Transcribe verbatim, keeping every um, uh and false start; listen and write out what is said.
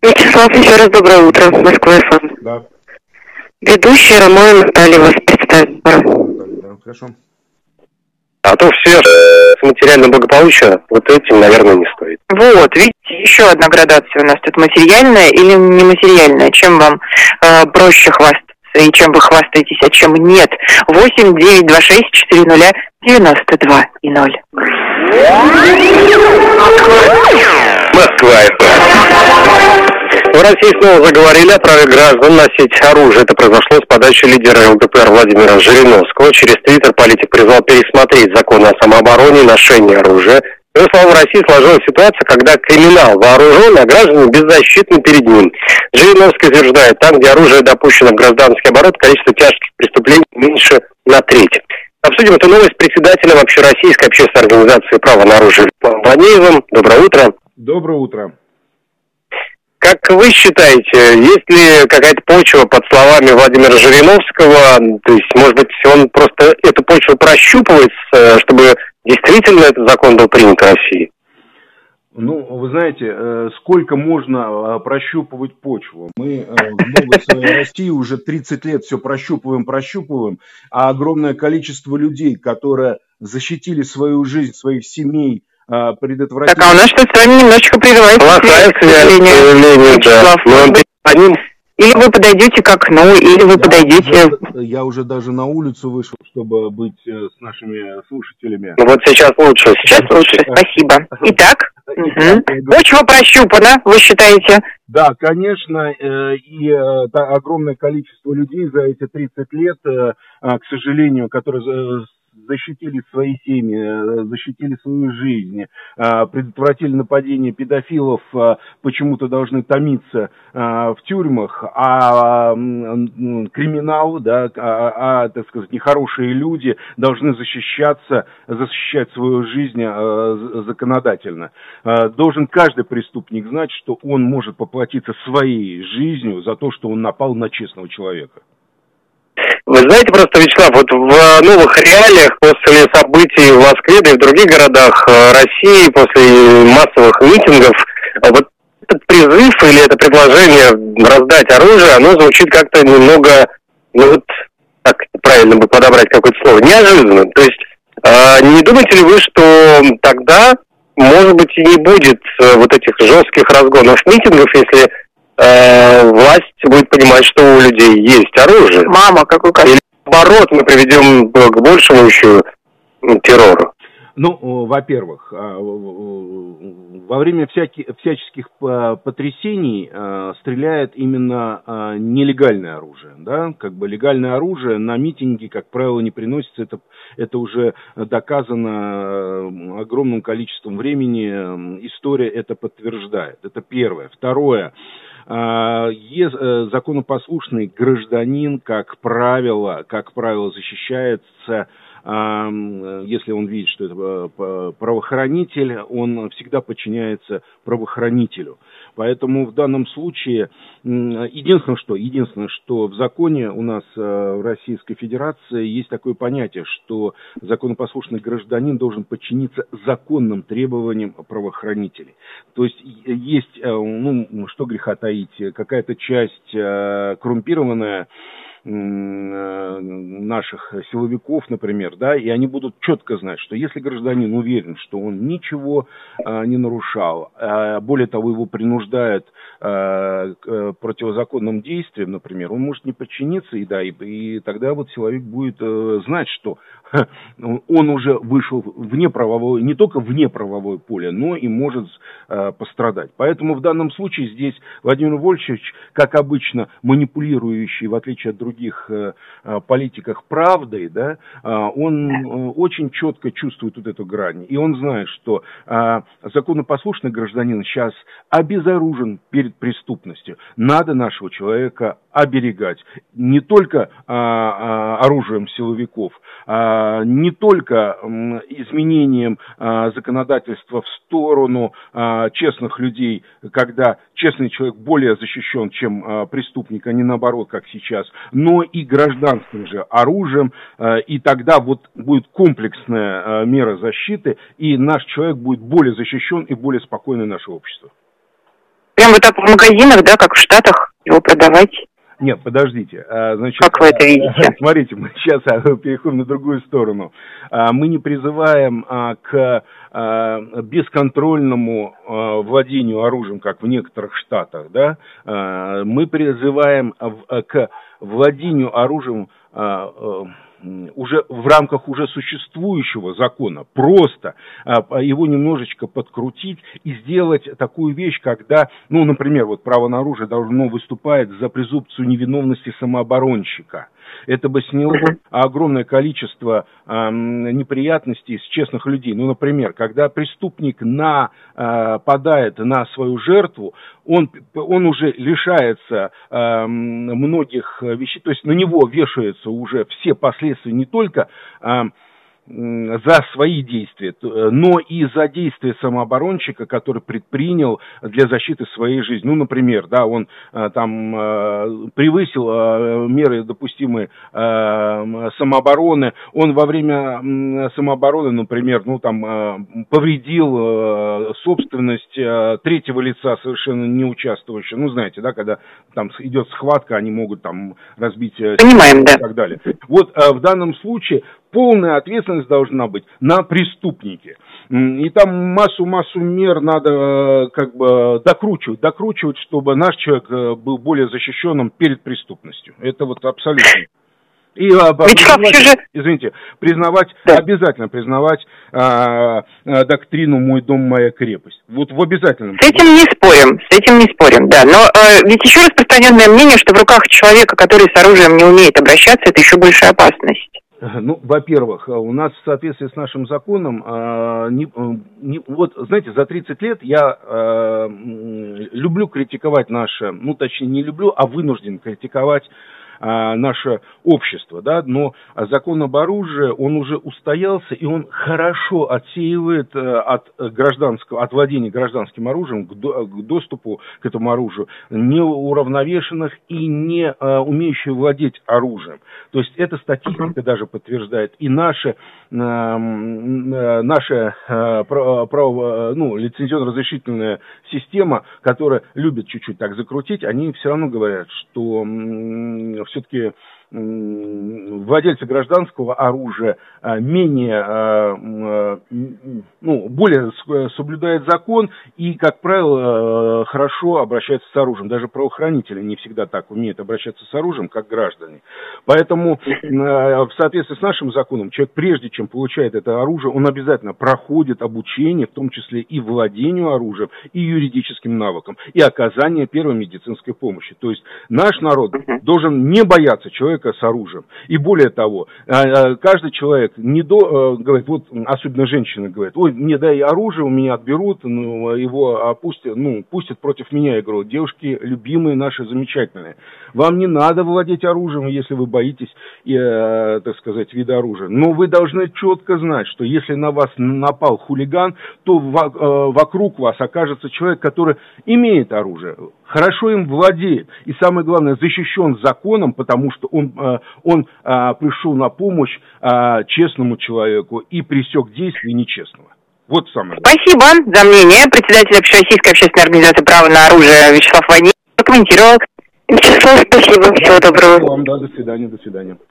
Вячеслав, еще раз доброе утро. Москва эф эм. Да. Ведущая Романа Наталья вас представит. Да, хорошо. А то все с материальным благополучием, вот этим, наверное, не стоит. Вот, видите, еще одна градация у нас тут: материальная или нематериальная. Чем вам э, проще хвастаться и чем вы хвастаетесь, а чем нет? восемь девять два шесть четыре ноль девяносто два и ноль. Москва эф эм. В России снова заговорили о праве граждан носить оружие. Это произошло с подачи лидера эл дэ пэ эр Владимира Жириновского. Через твиттер политик призвал пересмотреть закон о самообороне и ношении оружия. По его словам, в России сложилась ситуация, когда криминал вооружен, а граждане беззащитны перед ним. Жириновский утверждает, там, где оружие допущено в гражданский оборот, количество тяжких преступлений меньше на треть. Обсудим эту новость с председателем Общероссийской общественной организации «Право на оружие» Ванеевым. Доброе утро. Доброе утро. Как вы считаете, есть ли какая-то почва под словами Владимира Жириновского? То есть, может быть, он просто эту почву прощупывает, чтобы действительно этот закон был принят в России? Ну, вы знаете, сколько можно прощупывать почву? Мы в новой своей России уже тридцать лет все прощупываем, прощупываем, а огромное количество людей, которые защитили свою жизнь, своих семей, предотвратили... Так, а у нас что-то с вами немножечко прерывается. Плохая связь, да. Может быть, они... Или вы подойдете к окну, или вы я подойдете... Уже, я уже даже на улицу вышел, чтобы быть с нашими слушателями. Ну вот сейчас лучше. Сейчас лучше, спасибо. Итак, угу. Почва прощупана, вы считаете? Да, конечно, и огромное количество людей за эти тридцать лет, к сожалению, которые защитили свои семьи, защитили свою жизнь, предотвратили нападение педофилов, почему-то должны томиться в тюрьмах, а криминал, да, а, а, так сказать, нехорошие люди должны защищаться, защищать свою жизнь законодательно. Должен каждый преступник знать, что он может поплатиться своей жизнью за то, что он напал на честного человека. Вы знаете, просто, Вячеслав, вот в новых реалиях после событий в Москве, да и в других городах России, после массовых митингов, вот этот призыв или это предложение раздать оружие, оно звучит как-то немного, ну вот, как правильно бы подобрать какое-то слово, неожиданно. То есть, э, не думаете ли вы, что тогда, может быть, и не будет вот этих жестких разгонов митингов, если... власть будет понимать, что у людей есть оружие. Мама, какой кошмар. Или наоборот, мы приведем к большему еще террору. Ну, во-первых, во время всяких, всяческих потрясений стреляет именно нелегальное оружие, да, как бы легальное оружие на митинге, как правило, не приносится, это, это уже доказано огромным количеством времени, история это подтверждает, это первое. Второе. Законопослушный гражданин, как правило, как правило, защищается, если он видит, что это правоохранитель, он всегда подчиняется правоохранителю. Поэтому в данном случае единственное, что, единственное, что в законе у нас в Российской Федерации есть такое понятие, что законопослушный гражданин должен подчиниться законным требованиям правоохранителей. То есть есть, ну, что греха таить, какая-то часть коррумпированная наших силовиков, например, да, и они будут четко знать, что если гражданин уверен, что он ничего а, не нарушал, а, более того, его принуждают а, к противозаконным действиям, например, он может не подчиниться, и да, и, и тогда вот силовик будет а, знать, что ха, он уже вышел вне правовое, не только вне правовое поле, но и может а, пострадать. Поэтому в данном случае здесь Владимир Вольфович, как обычно, манипулирующий, в отличие от других других э, политиках правдой, да, э, он э, очень четко чувствует вот эту грань. И он знает, что э, законопослушный гражданин сейчас обезоружен перед преступностью. Надо нашего человека оберегать. Не только э, э, оружием силовиков, э, не только э, изменением э, законодательства в сторону э, честных людей, когда честный человек более защищен, чем э, преступник, а не наоборот, как сейчас, но и гражданским же оружием, и тогда вот будет комплексная мера защиты, и наш человек будет более защищен и более спокойное наше общество. Прям вот так в магазинах, да, как в Штатах, его продавать? Нет, подождите. Значит, как вы это видите? Смотрите, мы сейчас переходим на другую сторону. Мы не призываем к бесконтрольному владению оружием, как в некоторых штатах, да. Мы призываем к владению оружием уже в рамках уже существующего закона, просто а, его немножечко подкрутить и сделать такую вещь, когда, ну, например, вот право на оружие должно выступать за презумпцию невиновности самооборонщика. Это бы сняло огромное количество э, неприятностей с честных людей. Ну, например, когда преступник нападает на свою жертву, он, он уже лишается э, многих вещей, то есть на него вешаются уже все последствия не только э, за свои действия, но и за действия самооборонщика, который предпринял для защиты своей жизни. Ну, например, да, он там превысил меры допустимые самообороны, он во время самообороны, например, ну, там повредил собственность третьего лица, совершенно не участвующего. Ну, знаете, да, когда там идет схватка, они могут там разбить Понимаем, да. И так далее. Вот в данном случае полная ответственность должна быть на преступнике. И там массу-массу мер надо как бы докручивать, докручивать, чтобы наш человек был более защищенным перед преступностью. Это вот абсолютно. И Вячеслав, признавать, же... извините, признавать, да. обязательно признавать а, а, доктрину «Мой дом, моя крепость». Вот в обязательном. С этим не спорим, с этим не спорим, да. Но а, ведь еще распространенное мнение, что в руках человека, который с оружием не умеет обращаться, это еще большая опасность. Ну, во-первых, у нас в соответствии с нашим законом, э, не, не, вот, знаете, за тридцать лет я э, люблю критиковать наше, ну, точнее, не люблю, а вынужден критиковать э, наше общество, да, но закон об оружии, он уже устоялся, и он хорошо отсеивает э, от гражданского, от владения гражданским оружием к, до, к доступу к этому оружию неуравновешенных и не э, умеющих владеть оружием. То есть эта статистика даже подтверждает, и наша, э, наша э, право, ну, лицензионно-разрешительная система, которая любит чуть-чуть так закрутить, они все равно говорят, что э, все-таки владельцы гражданского оружия менее, ну, более соблюдают закон и, как правило, хорошо обращаются с оружием. Даже правоохранители не всегда так умеют обращаться с оружием, как граждане. Поэтому в соответствии с нашим законом человек, прежде чем получает это оружие, он обязательно проходит обучение, в том числе и владению оружием, и юридическим навыкам, и оказание первой медицинской помощи. То есть наш народ должен не бояться человека с оружием. И более того, каждый человек не до, говорит, вот особенно женщины говорят, ой, мне дай оружие, у меня отберут, ну, его опустят, ну, пустят против меня. Я говорю, девушки, любимые наши, замечательные, вам не надо владеть оружием, если вы боитесь, э, так сказать, вида оружия. Но вы должны четко знать, что если на вас напал хулиган, то во, э, вокруг вас окажется человек, который имеет оружие, хорошо им владеет, и самое главное, защищен законом, потому что он, э, он э, пришел на помощь э, честному человеку и пресек действие нечестного. Вот самое главное. Спасибо за мнение. Председатель Общероссийской общественной организации «Право на оружие» Вячеслав Ванеев прокомментировал. Вячеслав, спасибо. Всего доброго. Вам, да, до свидания, до свидания.